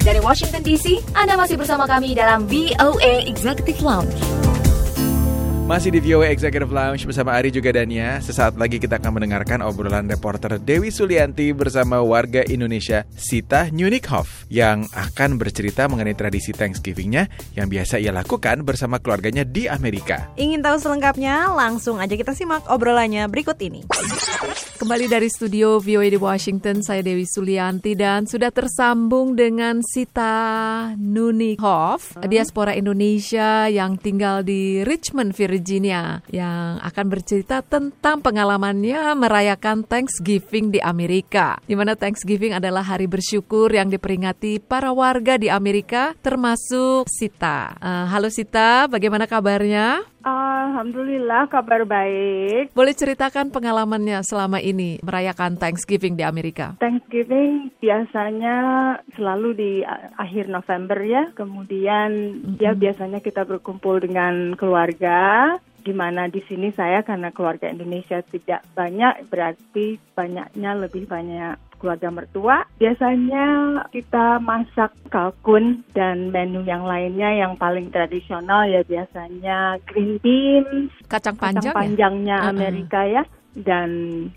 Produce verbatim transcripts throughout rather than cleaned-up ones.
Dari Washington D C, Anda masih bersama kami dalam V O A Executive Lounge. Masih di V O A Executive Lounge bersama Ari juga Dania. Sesaat lagi kita akan mendengarkan obrolan reporter Dewi Sulianti bersama warga Indonesia Sita Nunnikhoff yang akan bercerita mengenai tradisi Thanksgiving-nya yang biasa ia lakukan bersama keluarganya di Amerika. Ingin tahu selengkapnya? Langsung aja kita simak obrolannya berikut ini. Kembali dari studio V O A di Washington, saya Dewi Sulianti dan sudah tersambung dengan Sita Nunnikhoff, diaspora Indonesia yang tinggal di Richmond, Virginia, yang akan bercerita tentang pengalamannya merayakan Thanksgiving di Amerika, di mana Thanksgiving adalah hari bersyukur yang diperingati para warga di Amerika, termasuk Sita. Uh, halo Sita, bagaimana kabarnya? Alhamdulillah, kabar baik. Boleh ceritakan pengalamannya selama ini merayakan Thanksgiving di Amerika? Thanksgiving biasanya selalu di akhir November ya. Kemudian mm-hmm. ya biasanya kita berkumpul dengan keluarga. Di mana di sini saya karena keluarga Indonesia tidak banyak, berarti banyaknya lebih banyak keluarga mertua. Biasanya kita masak kalkun dan menu yang lainnya yang paling tradisional ya biasanya green beans, kacang panjang, kacang panjangnya ya? Amerika uh-uh. ya, dan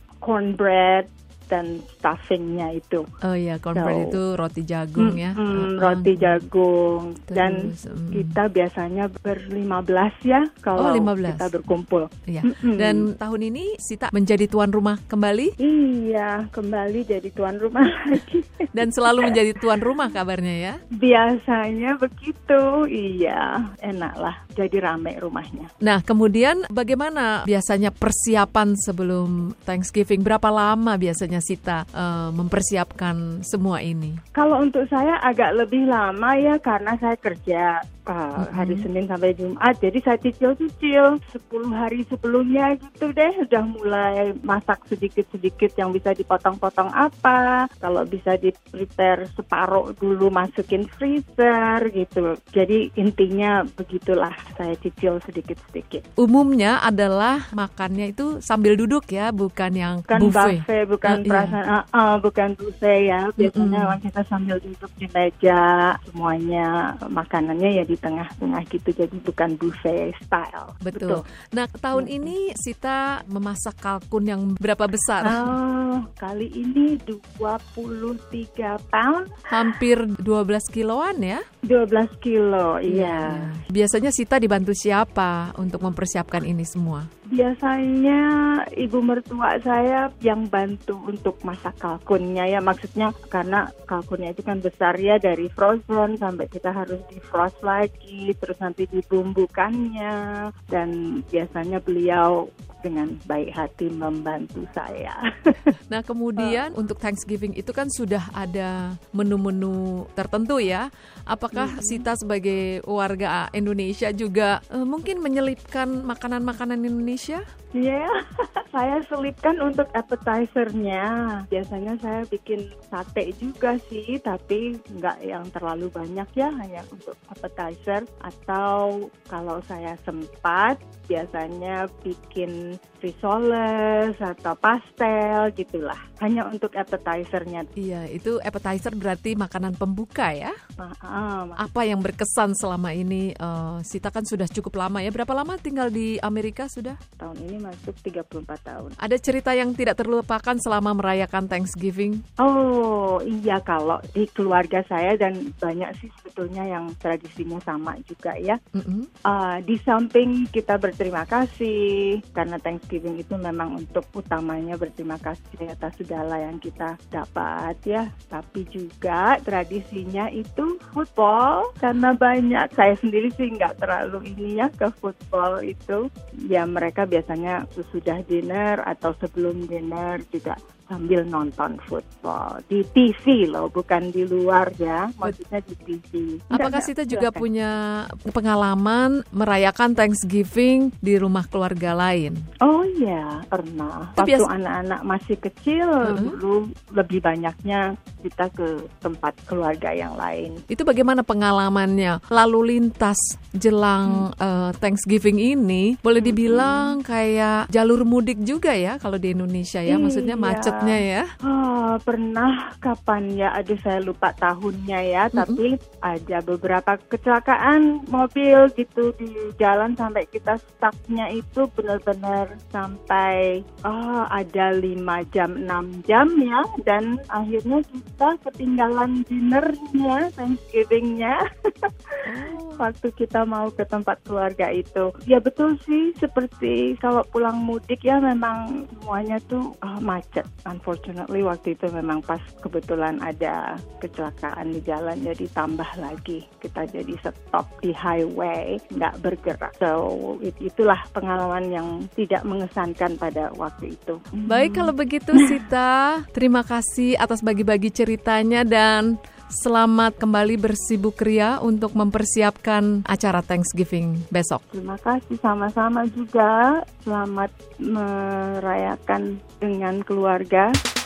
cornbread dan stuffingnya itu. Oh iya, cornbread so, itu roti jagung mm, ya. Mm, uh-uh. Roti jagung. Terus, dan mm. kita biasanya berlima belas ya kalau oh, lima belas. Kita berkumpul. Iya. Mm-mm. Dan tahun ini Sita menjadi tuan rumah kembali? Iya, kembali jadi tuan rumah lagi. Dan selalu menjadi tuan rumah kabarnya ya? Biasanya begitu, iya. Enak lah, jadi rame rumahnya. Nah, kemudian bagaimana biasanya persiapan sebelum Thanksgiving? Berapa lama biasanya Sita uh, mempersiapkan semua ini? Kalau untuk saya agak lebih lama ya karena saya kerja uh, mm-hmm. hari Senin sampai Jumat, jadi saya cicil-cicil sepuluh hari sebelumnya gitu deh, udah mulai masak sedikit-sedikit yang bisa dipotong-potong apa, kalau bisa di-prepare separuh dulu masukin freezer gitu. Jadi intinya begitulah, saya cicil sedikit-sedikit. Umumnya adalah makannya itu sambil duduk ya, bukan yang bukan buffet. buffet, bukan uh, perasaan, iya. uh, uh, bukan buffet ya. Biasanya mm-hmm. kita sambil duduk di meja, semuanya makanannya ya di tengah-tengah gitu, jadi bukan buffet style. Betul. Betul. Nah, tahun mm-hmm. ini Sita memasak kalkun yang berapa besar? Oh, kali ini dua puluh tiga pound. Hampir dua belas kiloan ya? dua belas kilo, iya. Ya. Biasanya Sita dibantu siapa untuk mempersiapkan ini semua? Biasanya ibu mertua saya yang bantu untuk masak kalkunnya ya, maksudnya karena kalkunnya itu kan besar ya, dari frozen sampai kita harus defrost lagi, terus nanti dibumbukannya, dan biasanya beliau dengan baik hati membantu saya. Nah, kemudian uh. untuk Thanksgiving itu kan sudah ada menu-menu tertentu ya. Apakah mm-hmm. Sita sebagai warga Indonesia juga uh, mungkin menyelipkan makanan-makanan Indonesia? Iya, yeah. Saya selipkan untuk appetizer-nya. Biasanya saya bikin sate juga sih, tapi nggak yang terlalu banyak ya, hanya untuk appetizer. Atau kalau saya sempat, biasanya bikin risoles atau pastel gitulah. Hanya untuk appetizer-nya. Iya, itu appetizer berarti makanan pembuka ya? Uh-uh. Apa yang berkesan selama ini? Uh, Sita kan sudah cukup lama ya. Berapa lama tinggal di Amerika sudah? Tahun ini masuk tiga puluh empat tahun. Ada cerita yang tidak terlupakan selama merayakan Thanksgiving? Oh iya, kalau di keluarga saya dan banyak sih sebetulnya yang tradisinya sama juga ya. Mm-hmm. Uh, di samping kita berterima kasih karena Thanksgiving itu memang untuk utamanya berterima kasih atas segala yang kita dapat ya. Tapi juga tradisinya itu football, karena banyak, saya sendiri sih nggak terlalu ini ya ke football itu. Ya mereka biasanya sudah dinner atau sebelum dinner juga sambil nonton football di T V loh, bukan di luar ya, maksudnya di T V. Apakah Sita juga punya pengalaman merayakan Thanksgiving di rumah keluarga lain? Oh iya, pernah. Waktu biasa... anak-anak masih kecil, uh-huh. dulu lebih banyaknya kita ke tempat keluarga yang lain. Itu Itu bagaimana pengalamannya? Lalu lintas jelang hmm. uh, Thanksgiving ini boleh dibilang hmm. kayak jalur mudik juga ya kalau di Indonesia ya, maksudnya macetnya ya. Oh, pernah kapan ya? Aduh saya lupa tahunnya ya, mm-hmm. tapi ada beberapa kecelakaan mobil gitu di jalan sampai kita stucknya itu benar-benar sampai oh, ada lima jam, enam jam ya, dan akhirnya kita ketinggalan dinnernya, Thanksgiving-nya. Waktu kita mau ke tempat keluarga itu. Ya betul sih, seperti kalau pulang mudik ya memang semuanya tuh oh, macet. Unfortunately waktu itu memang pas kebetulan ada kecelakaan di jalan, jadi tambah lagi kita jadi stop di highway, nggak bergerak. So it, itulah pengalaman yang tidak mengesankan pada waktu itu. Baik, kalau begitu Sita, terima kasih atas bagi-bagi ceritanya dan selamat kembali bersibuk ria untuk mempersiapkan acara Thanksgiving besok. Terima kasih, sama-sama juga. Selamat merayakan dengan keluarga.